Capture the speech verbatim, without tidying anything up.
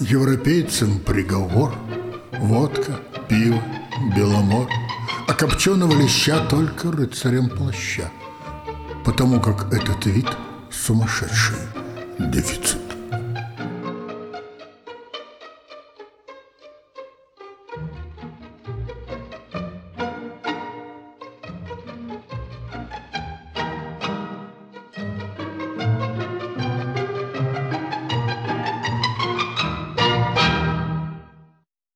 Европейцам приговор: водка, пиво, беломор, а копченого леща только рыцарям плаща, потому как этот вид сумасшедший дефицит.